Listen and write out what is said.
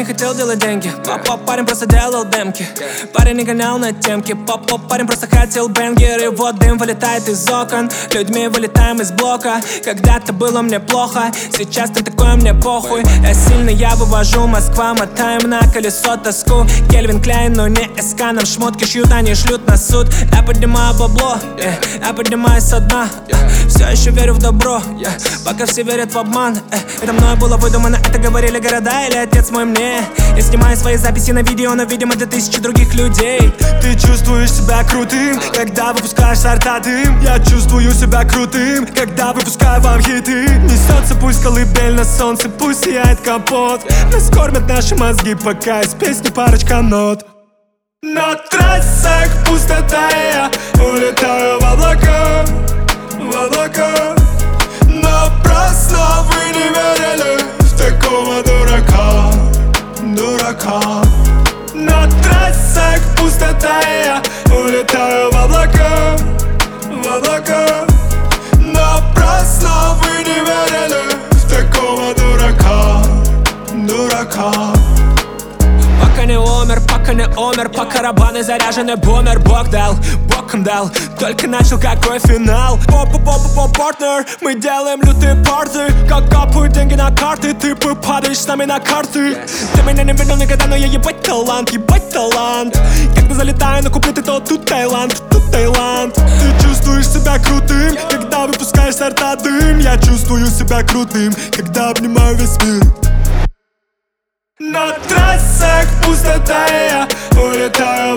не хотел делать деньги. Парень просто делал демки. Парень не гонял на темки. Парень просто хотел бенгер. И вот дым вылетает из окон. Людьми вылетаем из блока. Когда-то было мне плохо, сейчас там такое мне похуй. Я сильно, я вывожу Москва. Мотаем на колесо тоску. Кельвин Кляйн, но не СК. Нам шмотки шьют, они шлют на суд. Я поднимаю бабло, я поднимаюсь со дна. Все еще верю в добро, пока все верят в обман. Это мной было выдумано, это говорили города или отец мой мне. Я снимаю свои записи на видео, но, видимо, для тысячи других людей. Ты чувствуешь себя крутым, когда выпускаешь сорта дым. Я чувствую себя крутым, когда выпускаю вам хиты. Несется пульс, колыбель на солнце, пусть сияет капот. Нас кормят наши мозги, пока из песни парочка нот. На трассах пустота, я улетаю в облака, в облака. Напрасно вы не верили в такого дурака, дурака. На трассах пустота, я улетаю в облака, в облака. Напрасно вы не верили в такого дурака, дурака. Пока не умер, пока рабаны заряжены, бумер. Бог дал, боком дал, только начал, какой финал. Партнер, мы делаем лютые порты. Как капают деньги на карты, ты падаешь с нами на карты. Ты меня не видел никогда, но я ебать талант, ебать талант. Когда залетаю на куплеты, то тут Таиланд, тут Таиланд. Ты чувствуешь себя крутым, когда выпускаешь сорта дым. Я чувствую себя крутым, когда обнимаю весь мир. На трассах пустота, я улетаю